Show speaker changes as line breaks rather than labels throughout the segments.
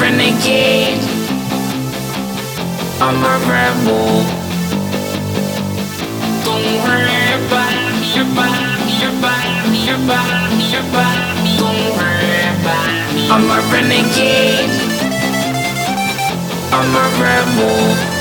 renegade. I'm a rebel. Don't worry about me, about me, about me, about me, about me. Don't worry about me. I'm a renegade. I'm a rebel.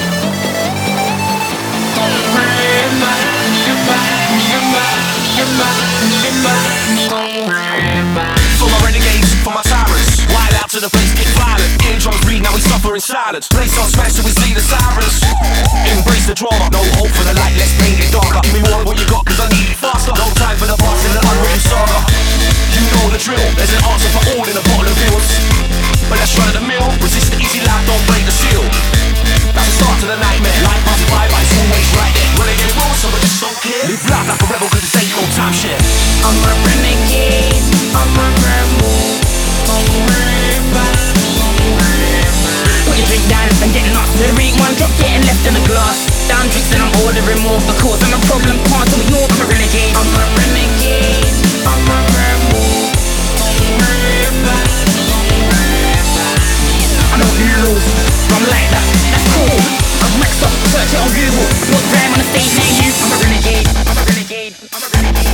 Don't worry about me, about me, about me, about me, about me. Don't worry about me.
For my renegades, for my tyrants, wild out to the place, get violent. Eardrums bleed, now we suffer in silence. Place on smash till we see the sirens. Embrace the drama, no hope for the light, let's paint it darker. Give me more of what you got, cause I need it faster. No time for the past in the unwritten saga. You know the drill, there's an answer for all in a bottle of pills. But let's run at the mill, resist the easy life, don't break the seal. That's the start to the nightmare. Life passes by, but it's always right there. When they get wrong, so I just don't care. Live life like a rebel, cause this ain't no timeshare.
I'm a renegade, I'm a rebel. Don't worry about me, don't worry about me. Put your drink down and get knocked. The reek one drop getting left in the glass. Down drinks and I'm ordering more because I'm a problem part of your. I'm a renegade, I'm a renegade, I'm a rebel. Don't worry about me, don't worry about me. I don't lose, I'm like that, that's cool. I'm mixed up, search it on Google. Not rhyme on the stage name you. I'm a renegade, I'm a renegade, I'm a renegade.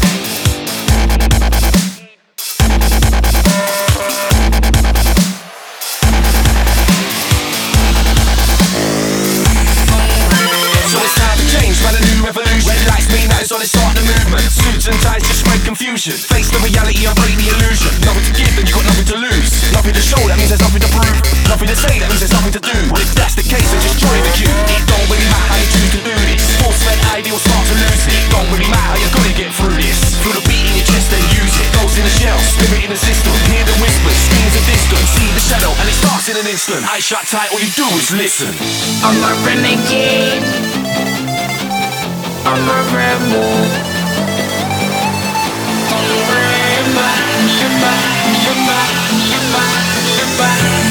On it, start the movement. Suits and ties just spread confusion. Face the reality and break the illusion. Nothing to give, then you got nothing to lose. Nothing to show, that means there's nothing to prove. Nothing to say, that means there's nothing to do. Well, if that's the case, then just join the queue. It don't really matter how you choose to do this. Force-fed ideals start to lose it. Don't really matter, you're gonna get through this. Feel the beat in your chest, then use it. Goes in the shell, spirit in the system. Hear the whispers, screams a distance. See the shadow, and it starts in an instant. Eyes shut tight, all you do is listen.
I'm a renegade. I'm a rebel. Don't worry about me, about me, about me, about me, about me.